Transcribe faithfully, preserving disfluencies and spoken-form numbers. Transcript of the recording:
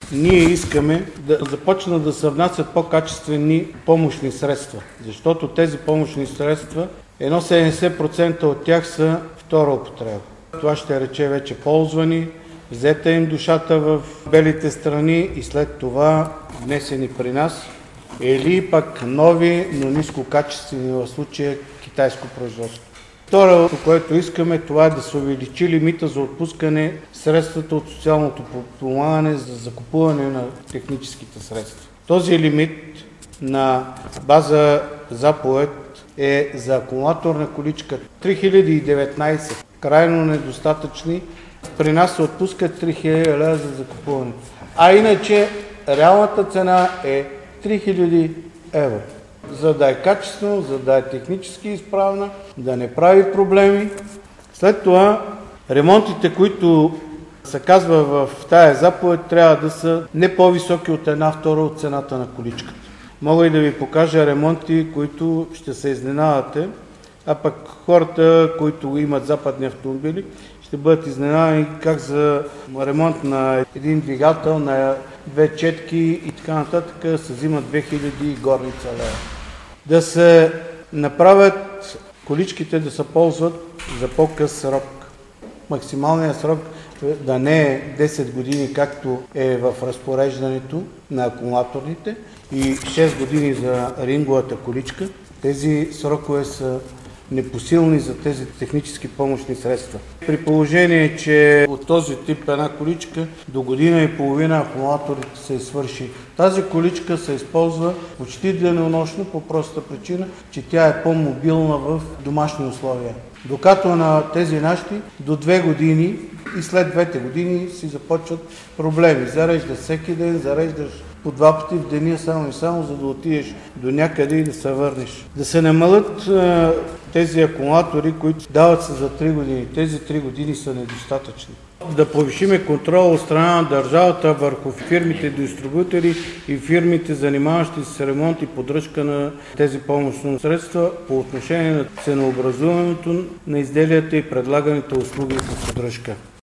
ние искаме да започнат да се внасят по-качествени помощни средства, защото тези помощни средства, едно седемдесет процента от тях са втора употреба. Това ще рече вече ползвани, взета им душата в белите страни и след това внесени при нас, или пък нови, но нискокачествени, в случая китайско производство. Второто, което искаме, това е да се увеличи лимита за отпускане средствата от социалното подпомагане за закупуване на техническите средства. Този лимит на база заповед е за акумулаторна количка три хиляди и деветнадесет, крайно недостатъчни. При нас се отпускат три хиляди лева за закупуване. А иначе реалната цена е три хиляди евро. За да е качествено, за да е технически изправна, да не прави проблеми. След това ремонтите, които се казва в тая заповед, трябва да са не по-високи от една втора от цената на количката. Мога и да ви покажа ремонти, които ще се изненадате, а пък хората, които имат западни автомобили, ще бъдат изненадани как за ремонт на един двигател, на две четки и така нататък се взимат две хиляди горница лева. Да се направят количките да се ползват за по-къс срок. Максималният срок да не е десет години, както е в разпореждането на акумулаторните, и шест години за ринговата количка. Тези срокове са непосилни за тези технически помощни средства. При положение, че от този тип една количка до година и половина акумулаторите се свърши. Тази количка се използва почти денонощно по простата причина, че тя е по-мобилна в домашни условия. Докато на тези наши до две години и след двете години си започват проблеми. Зареждаш всеки ден, зареждаш по два пъти в деня само и само, за да отидеш до някъде и да се върнеш. Да се намалят е, тези акумулатори, които дават се за три години. Тези три години са недостатъчни. Да повишиме контрола от страна на държавата върху фирмите дистрибутори и фирмите, занимаващи се с ремонт и поддръжка на тези помощни средства по отношение на ценообразуването на изделията и предлаганите услуги по поддръжка.